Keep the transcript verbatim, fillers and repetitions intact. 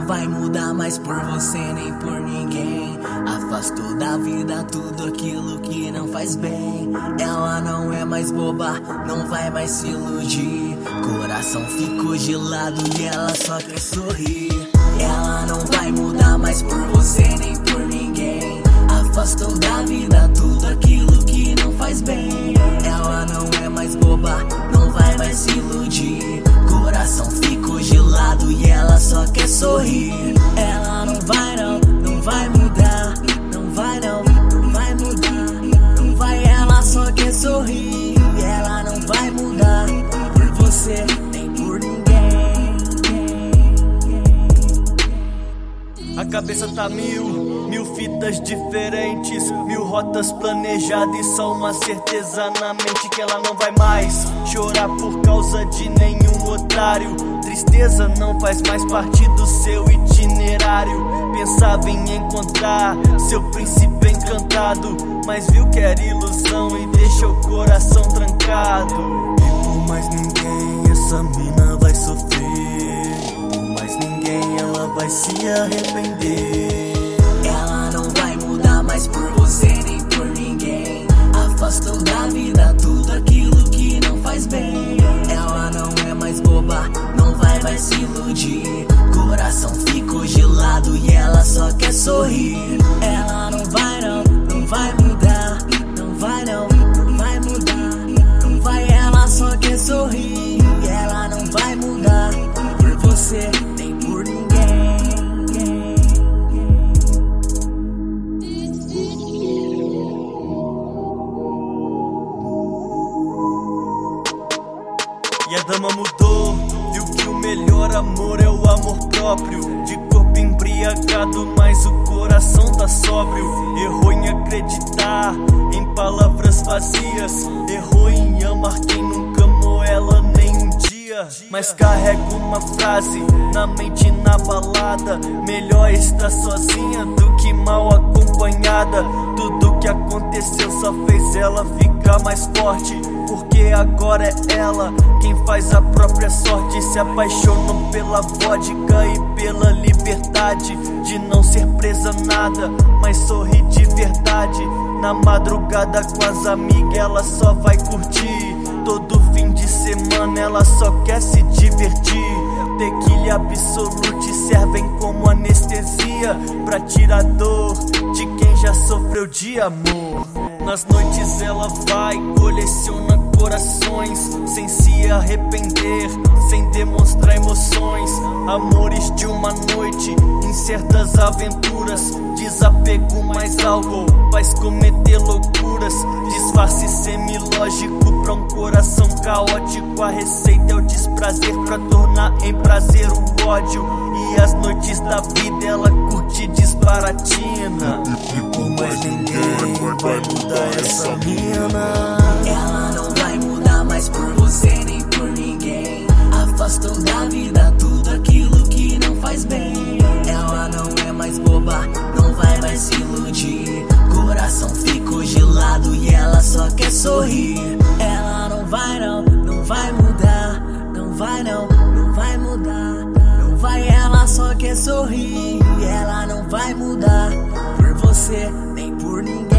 vai mudar mais por você nem por ninguém. Afastou da vida tudo aquilo que não faz bem. Ela não é mais boba, não vai mais se iludir. Coração ficou gelado e ela só quer sorrir. Ela não vai mudar mais por você nem por ninguém. Afastou da vida tudo aquilo que não faz bem. Ela não é mais boba, não vai mais se iludir. Coração ficou gelado e ela só quer sorrir. Ela não vai não, não vai mudar. Não vai não, não vai mudar. Não vai, ela só quer sorrir. Ela não vai mudar por você nem por ninguém. A cabeça tá mil, mil fitas diferentes, mil rotas planejadas e só uma certeza na mente que ela não vai mais chorar por causa de nenhum otário. Tristeza não faz mais parte do seu itinerário. Pensava em encontrar seu príncipe encantado, mas viu que era ilusão e deixou o coração trancado. E por mais ninguém essa mina vai sofrer, por mais ninguém ela vai se arrepender. Ela não vai mudar mais por você nem por ninguém. Afastou da vida tudo aquilo que não faz bem. Ela não é mais boba, não vai mais se iludir. Coração ficou gelado e ela só quer sorrir. Ela não vai não, não vai mudar. Não vai não, não vai mudar. Não vai, ela só quer sorrir. Ela não vai mudar por você nem por ninguém. E a dama mudou, viu que o melhor amor é o amor próprio. De corpo embriagado, mas o coração tá sóbrio. Errou em acreditar em palavras vazias. Errou em amar quem nunca amou ela nem um dia. Mas carrega uma frase na mente e na balada: melhor estar sozinha do que mal acompanhada. Tudo que aconteceu só fez ela ficar mais forte, porque agora é ela quem faz a própria sorte. Se apaixonou pela vodka e pela liberdade de não ser presa nada, mas sorri de verdade. Na madrugada com as amigas ela só vai curtir. Todo fim de semana ela só quer se divertir. Tequila Absolute servem como anestesia pra tirar dor de quem já sofreu de amor. Nas noites ela vai, coleciona corações, sem se arrepender, sem demonstrar emoções. Amores de uma noite, em certas aventuras. Desapego mais algo, faz cometer loucuras. Disfarce semilógico pra um coração caótico. A receita é o desprazer pra tornar em prazer o ódio. E as noites da vida ela curte disparatina. E por mais ninguém vai mudar essa mina. Ela não vai mudar mais por você nem por ninguém. Afastou da vida tudo aquilo que não faz bem. Ela não é mais boba, não vai mais se iludir. Coração ficou gelado e ela só quer sorrir. Ela não vai não, não vai mudar. Não vai não, não vai mudar. Não vai, ela só quer sorrir. Ela não vai mudar por você nem por ninguém.